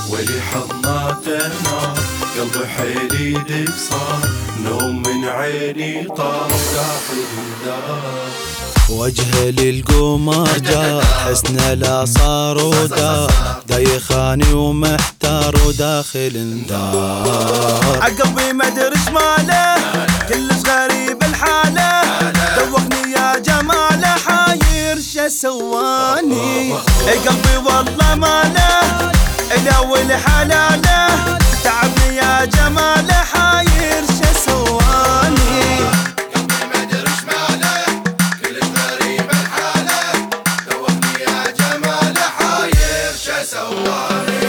ولي حضناته نار، قلبي حيليدك صار، نوم من عيني طار داخل الدار. وجهه للقمر جار، حسنه لا صار ودار، دايخاني ومحتار وداخل الدار. عقلبي ما ادري ايش ماله، كلش غريب الحاله، دوخني يا جماله، حاير شا سواني. اي قلبي والله ماله، الاول حلاله، تعبني يا جماله، حاير شا سواني. قلبي ما ادري ايش ماله، كلش غريب الحاله، دوخني يا جماله، حاير شا سواني.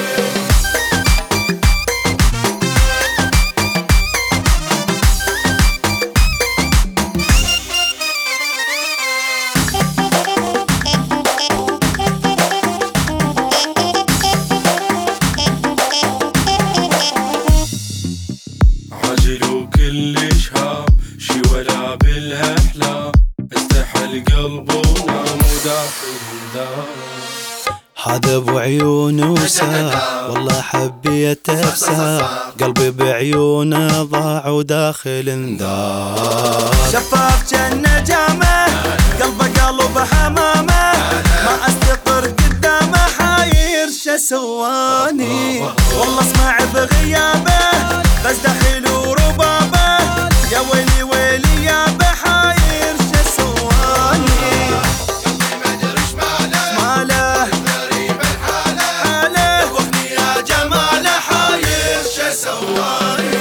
كلش هام شي ولا بالاحلام، استحل قلبه ونام وداخل الدار. هذا بعيونه وسار، والله حبيته بسار، قلبي بعيونه ضاع وداخل الدار. شفاف جنة جامه، قلبه قلب حمامه، ما استقر قدامه، حاير شا سواني. والله اسمع بغيابه، بس داخل وربابه، يا ويلي ويلي يا بحاير شا سواني. قلبي ما ادري ايش ماله، غريب الحاله، دوخني يا جماله، حاير شا سواني.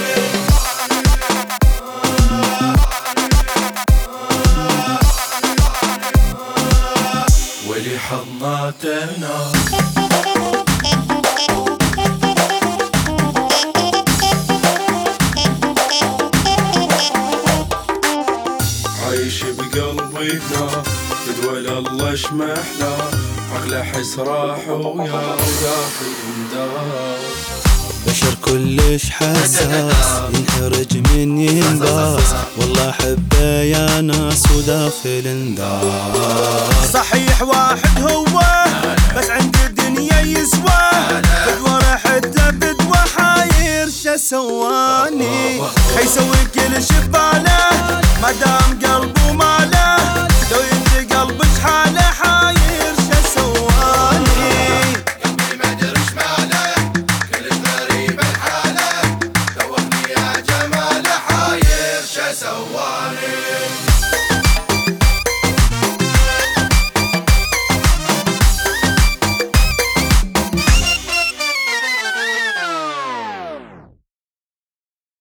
ولي حضناته نار، عايش بقلبي نار، بدول الله اش محلاه، عقله حس راح ويا وداخل الدار. بشر كلش حساس، ينحرج من ينباس، والله حبه يا ناس وداخل الدار. صحيح واحد هو، بس عند الدنيا يسوى، بدوى حتى بدوى، حاير شا سواني. خي يسوي كل شي بباله، ما دام